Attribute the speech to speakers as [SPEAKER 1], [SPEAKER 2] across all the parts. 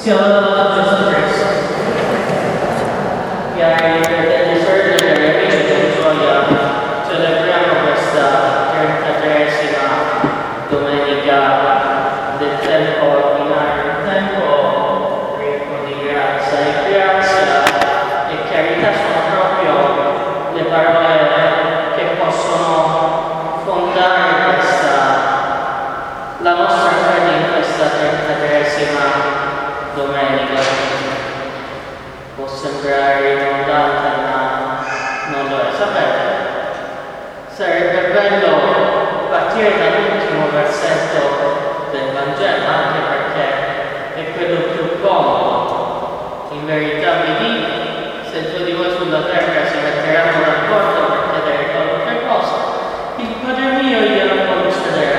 [SPEAKER 1] Sia lodato Gesù Cristo. Cari fratelli e sorelle, cari amici, con gioia celebriamo questa 33esima domenica del tempo ordinario, un tempo ricco di grazia, e grazia e carità sono proprio le parole che possono fondare la nostra fede in questa 33esima domenica. Può sembrare ridondante, ma non lo è. Sapete, sarebbe bello partire dall'ultimo versetto del Vangelo, anche perché è quello più comodo. In verità vi dico, se due di voi sulla terra si metteranno d'accordo per chiedere qualche cosa, il Padre mio glielo concederà.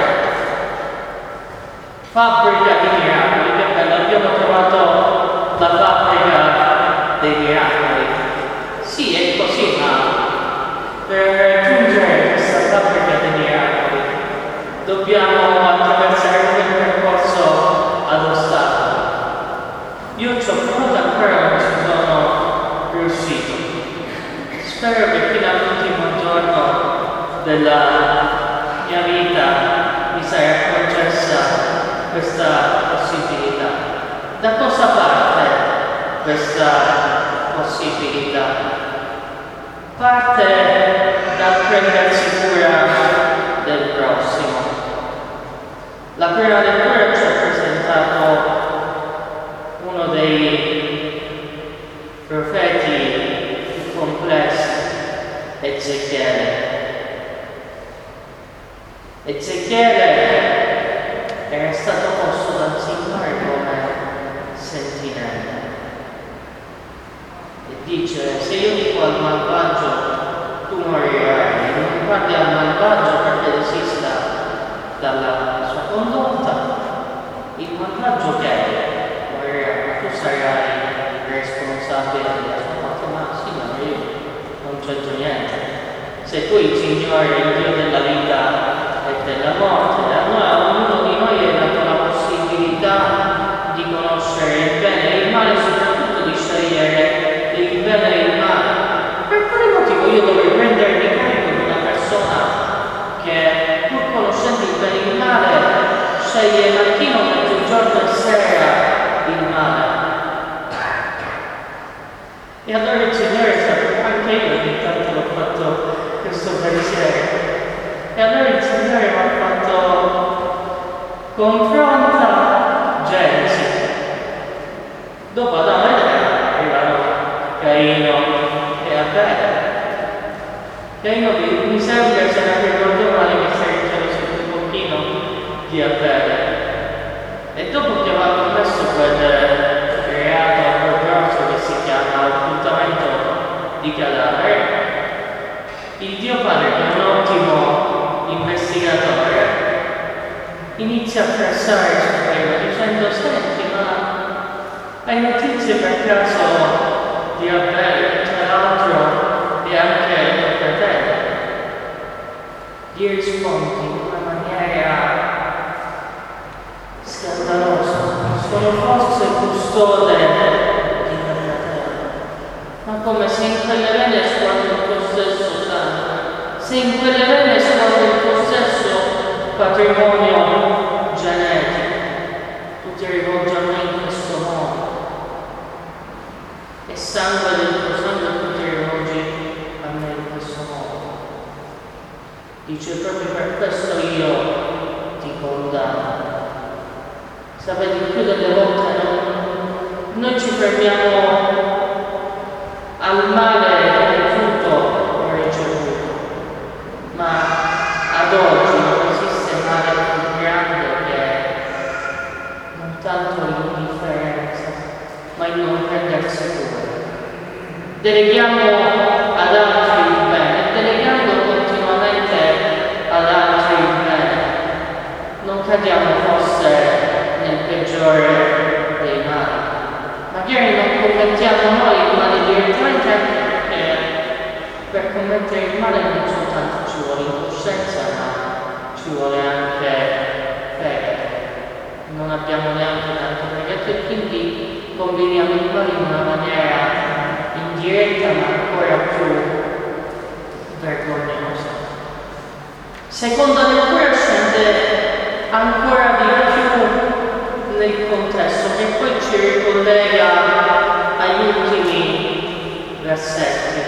[SPEAKER 1] Fabbrica di miracoli, che bello, abbiamo trovato la fabbrica dei miracoli. Sì, è così, ma per raggiungere questa fabbrica dei miracoli dobbiamo attraversare quel percorso ad ostacoli. Io ci ho provato ancora, non ci sono riuscito. Spero che fino all'ultimo giorno della mia vita mi sarà concessa questa possibilità. Da cosa parte questa possibilità? Parte dal prendersi cura del prossimo. La prima lettura ci ha presentato uno dei profeti più complessi, Ezechiele. Ezechiele era stato posto dal Signore come sentinella e dice: se io dico al malvagio tu morirai, non guardi al malvagio perché desista dalla sua condotta, il malvagio che morirà, ma tu sarai responsabile della sua parte. Ma Signore, io non c'entro niente. Se tu il Signore, il Dio della vita e della morte, allora ognuno di noi è dato la possibilità di conoscere il bene e il male, soprattutto di scegliere il bene e il male. Per quale motivo io dovrei prendermi carico di una persona che, pur conoscendo il bene e il male, sceglie mattino, mezzogiorno e sera il male? E allora il Signore sa, anche io ogni tanto l'ho fatto questo pensiero. E allora il Signore mi ha fatto: confronta Genesi. Dopo Adamo ed Eva arrivano Caino e Abele. Caino mi sembra, se non ricordo male, che si era geloso un pochino di Abele. E dopo che aveva commesso quel reato orroroso che si chiama occultamento di cadavere, il Dio Padre, che è un ottimo investigatore, inizia a pressare il suo dicendo: senti, ma hai notizie per caso di Abele, che tra l'altro è anche il tuo fratello? Gli rispondi in una maniera scandalosa: sono forse custode di mio fratello. Ma come, se in quelle vene scorre il tuo stesso sangue, se in quelle vene scorre il tuo stesso patrimonio genetico, tu ti rivolgi a me in questo modo, e sangue del tuo sangue tu ti rivolgi a me in questo modo. Dice: proprio per questo io ti condanno. Sapete, il più delle volte noi ci fermiamo al male ricevuto o ricevuto, ma ad oggi non esiste male più grande che non tanto l'indifferenza, ma il non prendersi cura. Deleghiamo ad altri il bene, delegando continuamente ad altri il bene, non cadiamo forse nel peggiore dei mali. Magari non commettiamo noi il male direttamente, anche perché per commettere il male non soltanto ci vuole incoscienza, ma ci vuole anche fede. Non abbiamo neanche tanto pregato, e quindi conveniamo in noi in una maniera indiretta ma ancora più vergognosa. Seconda lettura scende ancora di più nel contesto che poi ci ricollega agli ultimi versetti.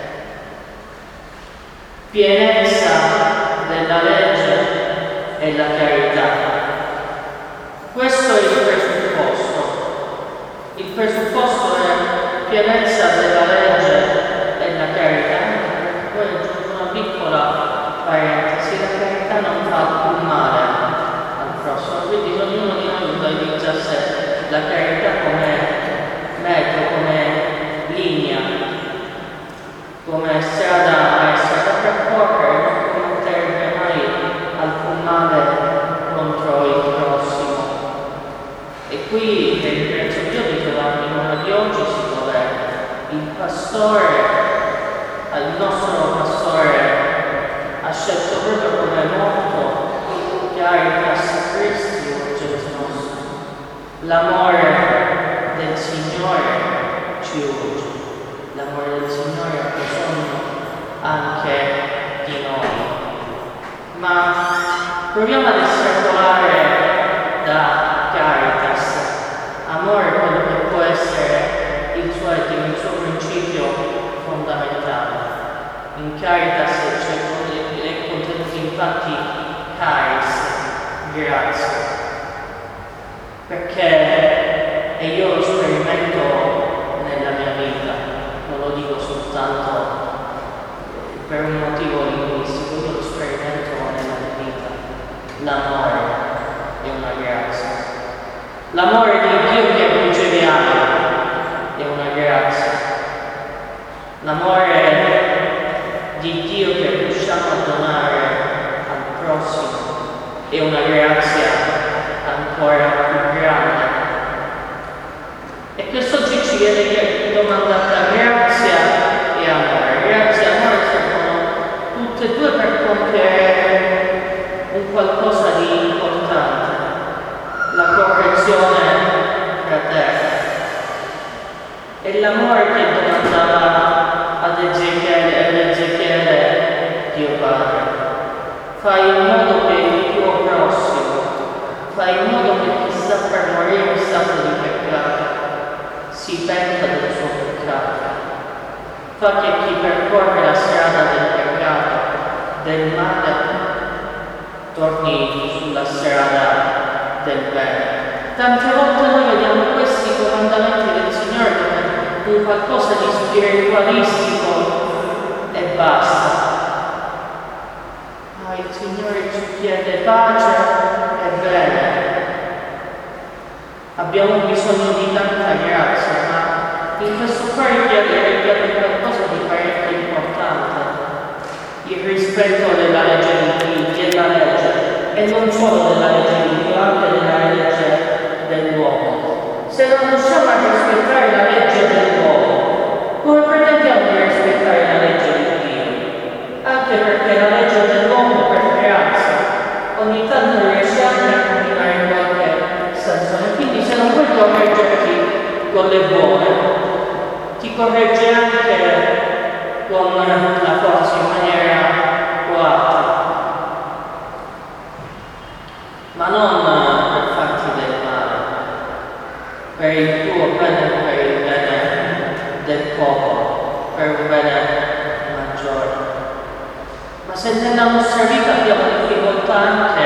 [SPEAKER 1] Pienezza della legge e la carità. Questo è il presupposto. Il presupposto è pienezza della legge e la carità. Poi aggiungo una piccola parentesi: la carità non fa alcun male al prossimo, quindi ognuno di noi utilizza la carità come mezzo, come linea, come strada da percorrere, non commetterebbe mai alcun male contro il prossimo. E qui ringrazio Dio di trovarmi in una di oggi dove il pastore, il nostro pastore, ha scelto proprio come motto Caritas Christi Urget Nostrum. L'amore del Signore ci urge, l'amore del Signore ha bisogno anche di noi. Ma proviamo ad estrapolare da Caritas, amore, quello che può essere il suo etimo, il suo principio fondamentale. In Caritas è contenuto infatti caris, grazia, perché, e io lo sperimento nella mia vita, non lo dico soltanto per un motivo linguistico, io lo sperimento nella mia vita. L'amore è una grazia. L'amore di Dio che riceviamo è una grazia. L'amore di Dio che riusciamo a donare al prossimo è una grazia ancora più grande. E quest'oggi ci viene domandata grazia e amore. Grazia e amore servono tutte e due per compiere un qualcosa di importante, la correzione fraterna. E l'amore che domandava ad Ezechiele Dio Padre: fai in modo che il tuo prossimo, fai in modo che chi sta per morire in stato di peccato si penta del suo peccato. Fa che chi percorre la strada del peccato, del male, torni sulla strada del bene. Tante volte noi vediamo questi comandamenti del Signore come un qualcosa di spiritualistico e basta. Il Signore ci chiede pace e bene. Abbiamo bisogno di tanta grazia, ma in questo cuore chiede qualcosa di parecchio importante: il rispetto della legge di Dio, della legge, e non solo della legge di Dio, anche della legge dell'uomo. Se non riusciamo a rispettare la legge dell'uomo, come pretendiamo di rispettare la legge di Dio? Anche perché la legge dell'uomo, per grazia, ogni tanto riesce anche a camminare in qualche senso. E quindi se non puoi correggerti con le buone, ti corregge anche con la forza in maniera coatta. Ma non per farti del male, per il tuo bene, per il bene del popolo, per un bene maggiore. Ma se nella nostra vita abbiamo difficoltà anche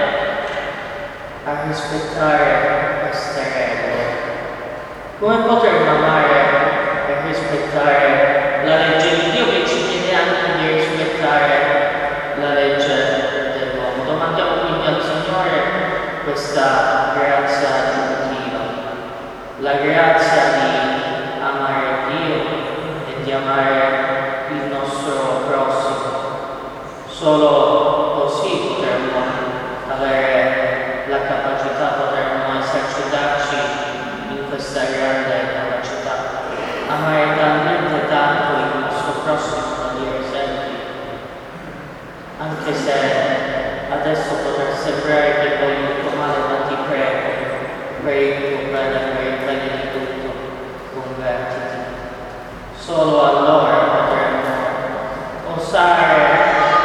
[SPEAKER 1] a rispettare queste regole, come potremmo amare e rispettare la legge di Dio che ci chiede anche di rispettare la legge dell'uomo? Domandiamo quindi al Signore questa grazia aggiuntiva, la grazia di amare Dio e di amare il nostro prossimo. Solo così potremmo avere la capacità, potremmo esercitarci in questa grande capacità. Amare talmente tanto il nostro prossimo da dire sempre, anche se adesso potrà sembrare che voglio il tuo male, ma ti prego per il tuo bene, per il bene di tutti. convertiti. Solo allora potremo osare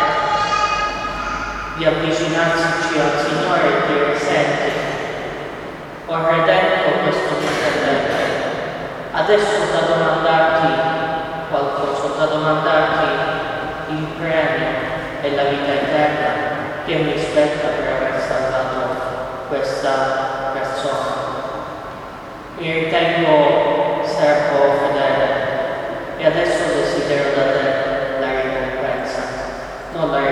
[SPEAKER 1] di avvicinarci al Signore e dire: senti, ho redento questo mio fratello, adesso da domandarti qualcosa, da domandarti il premio e la vita eterna che mi spetta per aver salvato questa persona. Mi ritengo servo fedele e adesso desidero da te la ricompensa, non la